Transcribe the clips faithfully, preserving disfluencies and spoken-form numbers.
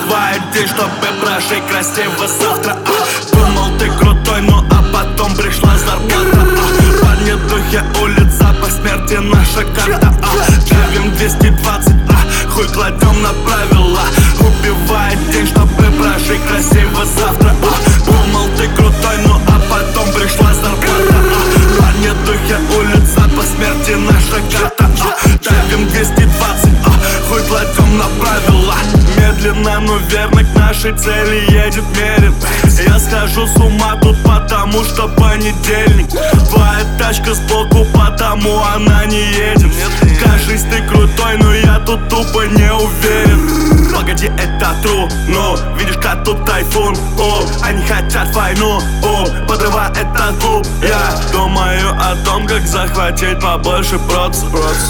Убивает день, чтобы прожить красиво завтра. а. Думал, ты крутой, ну а потом пришла зарплата. а. Парни, духе улиц, запах смерти наша карта. а. Давим двести двадцать, а хуй кладем на правила. Убивает день, чтобы прожить красиво завтра. а. Думал, ты крутой, ну а потом пришла зарплата. а. Парни, духе улиц, запах смерти наша карта. а. Давим двести двадцать, а хуй кладем на правила. Медленно, но верно к нашей цели едет Мерин. Я схожу с ума тут, потому что понедельник. Твоя тачка сбоку, потому она не едет. Кажись, ты крутой, но я тут тупо не уверен. Погоди, это true, но видишь, как тут тайфун. О, они хотят войну, о, подрывая этот клуб. Я думаю о том, как захватить побольше проц.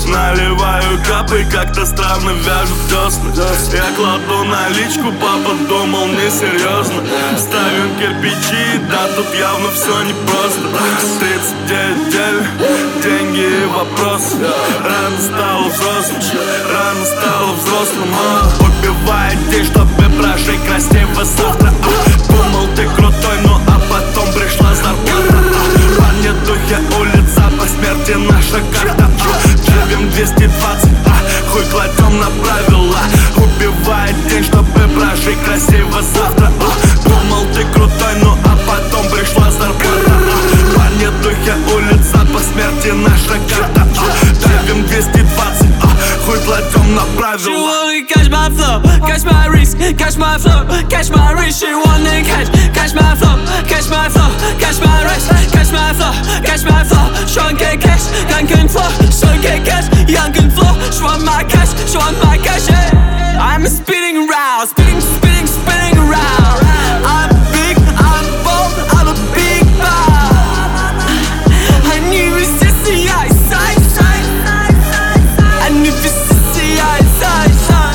Наливаю капы, как-то странно вяжут десны. Я кладу наличку, папа думал несерьезно. Ставим кирпичи, да тут явно все непросто. Тридцать девять недель, деньги и вопрос. Рано стал взрослым, рано стал взрослым. а. Убивает день, чтобы прожить красиво завтра. а. Думал, ты крутой, ну а потом пришла зарплата. а. Парни, духе улиц, запах смерти наша карта. а. Давим двести двадцать, а хуй кладем на правила. Убивает день, чтобы прожить красиво завтра. а. Думал, ты крутой, ну а потом пришла зарплата. а. Парни, духе улиц, запах смерти наша карта. а. Давим двести двадцать, а хуй кладем на правила. She wanna catch my flow, catch my wrist, catch my flow, catch my wrist. She wanna catch, catch my flow, catch my flow, catch my wrist, catch my flow, catch my flow. She want get cash, young can flow, she want get cash, young can flow. She want my cash, she want my cash. Yeah. I'm spinning around, spinning, spinning, spinning around. I'm big, I'm bold, I'm a big ball. I knew it's just the eyesight, I knew it's just the eyesight.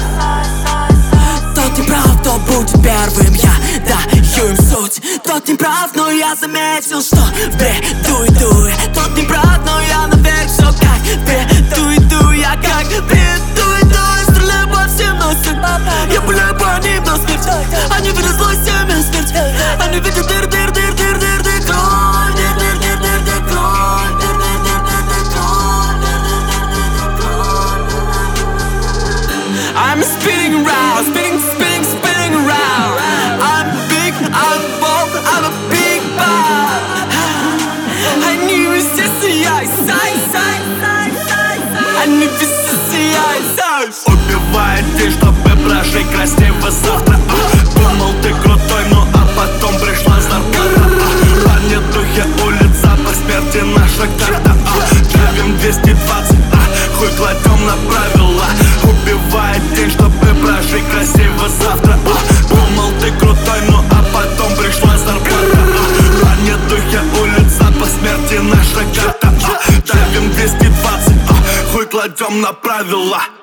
Тот не прав, кто будет первым, я даю им суть. Тот не прав, но я заметил, что в бреду иду. Тот не прав, но я наверх все как в бреду иду. Я как в бреду иду, я стреляю по всем носом. Я пуляю по ним до смерти. Они видят злость, семя смерть. Они видят дыр, дыр, дыр, дыр, дыр, дыр, кровь, дыр, дыр, дыр, дыр, дыр, кровь, дыр, дыр, дыр, дыр, дыр, кровь, дыр, дыр, дыр, дыр, дыр, кровь. I'm spinning around, spinning, spinning, spinning around. I'm big, I'm bold, I'm a big ball. I knew it's just the eyesight, I knew it's just the eyesight. Убивает день, чтобы прожить красиво завтра. а. Думал, ты крутой, ну а потом пришла зарплата. а. Парни, духе улиц, запах смерти наша карта. а. Давим двести двадцать, а хуй кладем на правила. Убивает день, чтобы прожить красиво завтра. а. Думал, ты крутой, ну а потом пришла зарплата. а. Парни, духе улиц, запах смерти наша карта. а. Давим двести двадцать, а хуй кладем на правила.